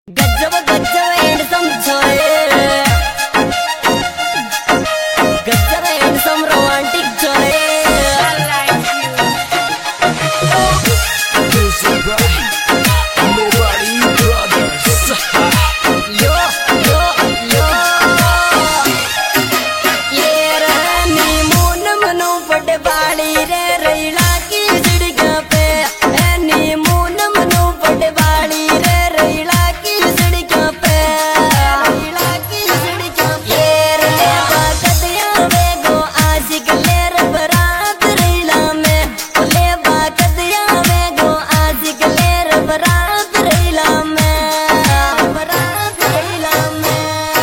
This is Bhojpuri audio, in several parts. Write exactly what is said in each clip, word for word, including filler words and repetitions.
गजब गजब हैंडसम छोरे, गजब हैंडसम रोमांटिक छोरे। यो यो यो ये रानी मून मनु पट बाड़ी रे रैला की सड़का पे, ऐनी मून मनु पट बाड़ी रे रैला की सड़का पे, रैला की सड़का पे। ये रे बाकदिया वे गो आशिक लेर बरात रैला में, ले बाकदिया वे गो आशिक लेर बरात रैला में, बरात रैला में।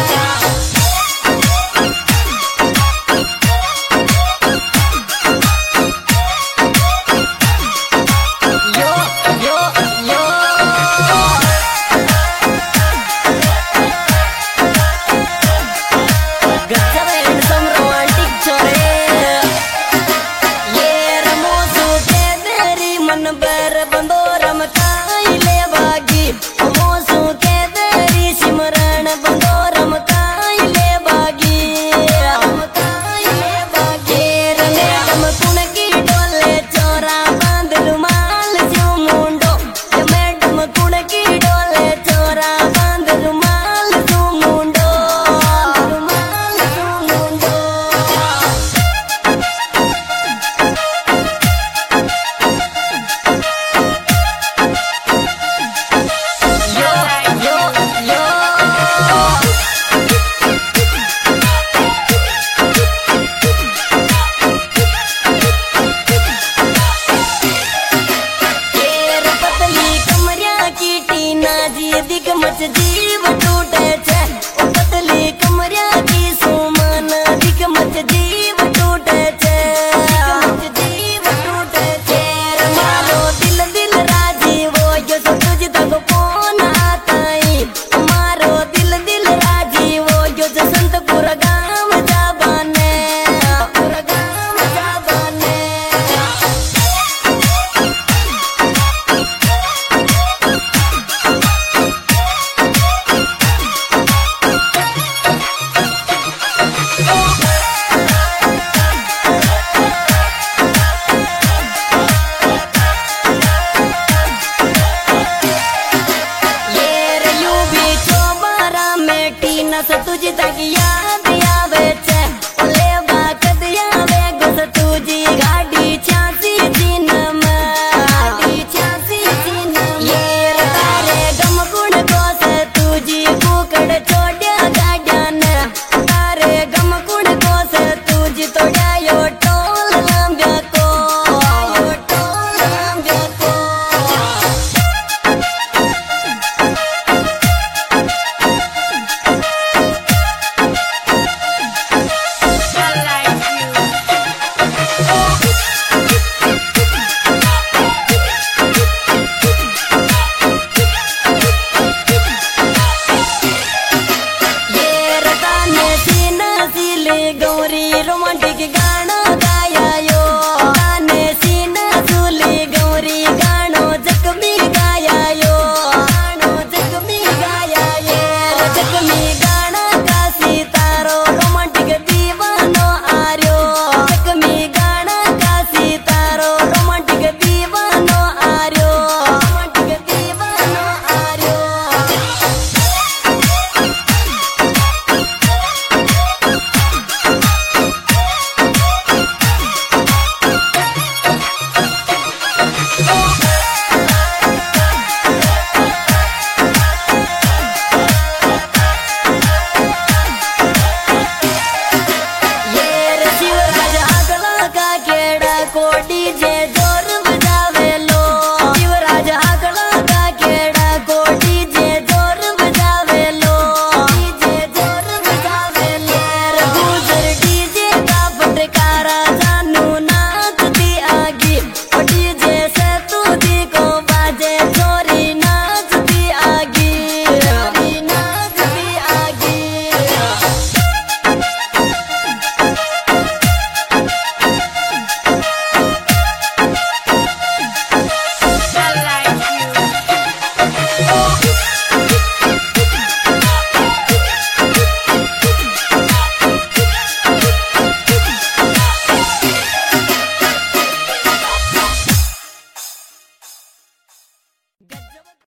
यो यो यो गजब हैंडसम रोमांटिक छोरे। ये रमोसू के तेरी मन बर बंदो रमकाई ले बागी, रमोसू के तेरी सिमरन बंदो रमकाई ले बागी, रमकाई ले बागी। रने डमकुन की डोले चोरा बांध रुमाल जो मुंडो, ये मैडम कुन की डोले चोरा बांध रुमाल जो मुंडो, रुमाल जो मुंडो। यो यो यो केर पतली कमरिया की टीना जी दिख मच जीव टूटे छे, ओ पतली कमरिया की सुमन दिख मच जीव टूटे छे, दिख मच जीव टूटे छे। मारो दिल दिल राजी वो यो सो तुझ तक फोन आताई, मारो दिल दिल राजी वो यो जो संतपुर गांव जाबाने, पूरा गांव जाबाने। ये रे यू भी चौबारा में टीना से तुझ तक